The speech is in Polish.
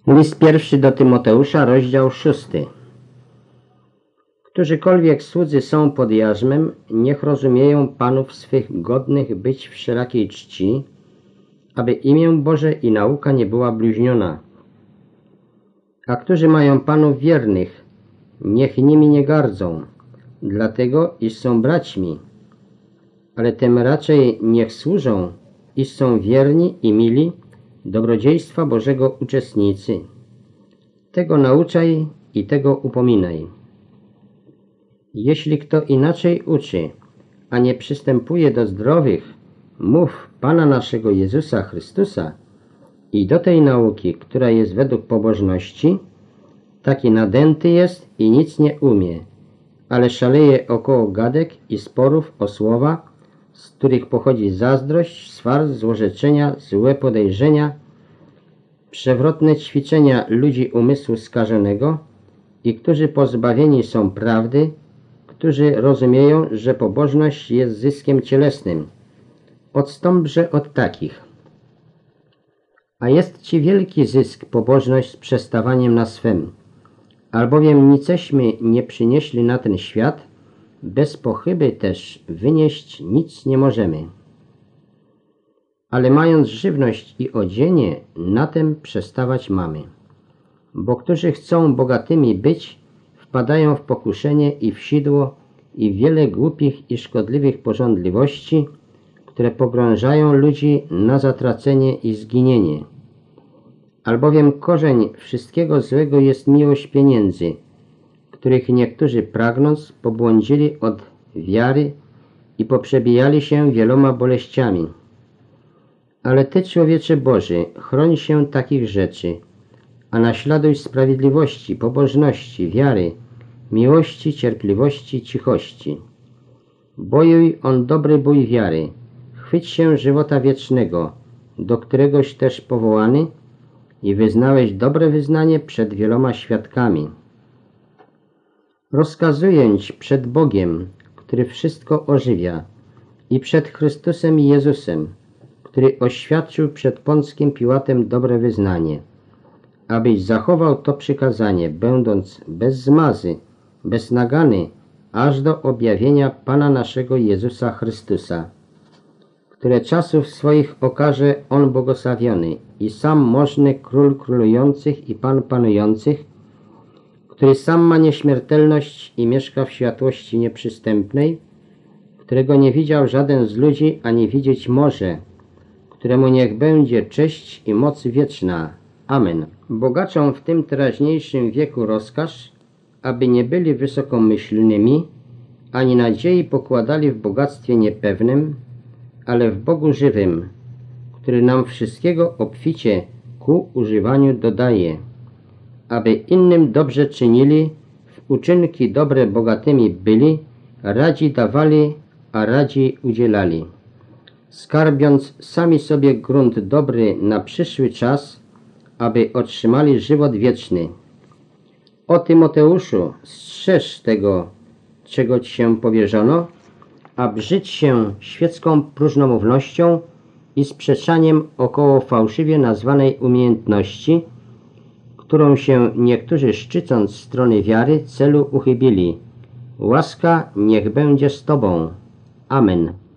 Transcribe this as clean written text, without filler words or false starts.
List pierwszy do Tymoteusza, rozdział 6. Którzykolwiek słudzy są pod jarzmem, niech rozumieją panów swych godnych być wszelakiej czci, aby imię Boże i nauka nie była bluźniona. A którzy mają panów wiernych, niech nimi nie gardzą, dlatego iż są braćmi, ale tym raczej niech służą, iż są wierni i mili, dobrodziejstwa Bożego uczestnicy. Tego nauczaj i tego upominaj. Jeśli kto inaczej uczy, a nie przystępuje do zdrowych mów Pana naszego Jezusa Chrystusa i do tej nauki, która jest według pobożności, taki nadęty jest i nic nie umie, ale szaleje około gadek i sporów o słowa, z których pochodzi zazdrość, swar, złorzeczenia, złe podejrzenia, przewrotne ćwiczenia ludzi umysłu skażonego i którzy pozbawieni są prawdy, którzy rozumieją, że pobożność jest zyskiem cielesnym. Odstąpże od takich. A jest ci wielki zysk pobożność z przestawaniem na swem, albowiem niceśmy nie przynieśli na ten świat, bez pochyby też wynieść nic nie możemy. Ale mając żywność i odzienie, na tem przestawać mamy. Bo którzy chcą bogatymi być, wpadają w pokuszenie i w sidło i w wiele głupich i szkodliwych pożądliwości, które pogrążają ludzi na zatracenie i zginienie. Albowiem korzeń wszystkiego złego jest miłość pieniędzy, których niektórzy pragnąc pobłądzili od wiary i poprzebijali się wieloma boleściami. Ale Ty, człowiecze Boży, chroń się takich rzeczy, a naśladuj sprawiedliwości, pobożności, wiary, miłości, cierpliwości, cichości. Bojuj on dobry bój wiary, chwyć się żywota wiecznego, do któregoś też powołany i wyznałeś dobre wyznanie przed wieloma świadkami. Rozkazuję Ci przed Bogiem, który wszystko ożywia, i przed Chrystusem i Jezusem, który oświadczył przed Pąckim Piłatem dobre wyznanie, abyś zachował to przykazanie, będąc bez zmazy, bez nagany, aż do objawienia Pana naszego Jezusa Chrystusa, które czasów swoich okaże On błogosławiony i sam możny Król królujących i Pan panujących, który sam ma nieśmiertelność i mieszka w światłości nieprzystępnej, którego nie widział żaden z ludzi, ani widzieć może, któremu niech będzie cześć i moc wieczna. Amen. Bogaczom w tym teraźniejszym wieku rozkaż, aby nie byli wysokomyślnymi, ani nadziei pokładali w bogactwie niepewnym, ale w Bogu żywym, który nam wszystkiego obficie ku używaniu dodaje, aby innym dobrze czynili, w uczynki dobre bogatymi byli, radzi dawali, a radzi udzielali, skarbiąc sami sobie grunt dobry na przyszły czas, aby otrzymali żywot wieczny. O Tymoteuszu, strzeż tego, czego Ci się powierzono, a brzydź się świecką próżnomównością i sprzeczaniem około fałszywie nazwanej umiejętności, którą się niektórzy szczycąc strony wiary celu uchybili. Łaska niech będzie z Tobą. Amen.